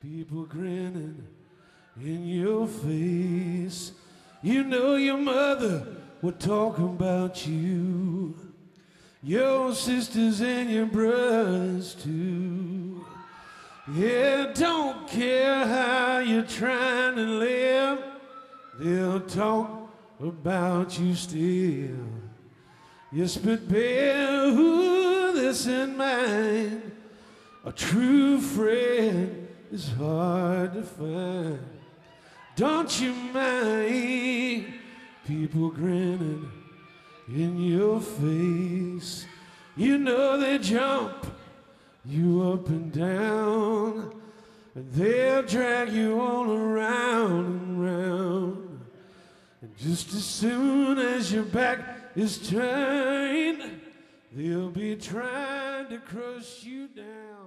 People grinning in your face. You know your mother would talk about you, your sisters and your brothers too. Yeah, don't care how you're trying to live, they'll talk about you still. Yes, but bear this in mind, a true friend is hard to find. Don't you mind people grinning in your face? You know they jump you up and down, and they'll drag you all around and round. And just as soon as your back is turned, they'll be trying to crush you down.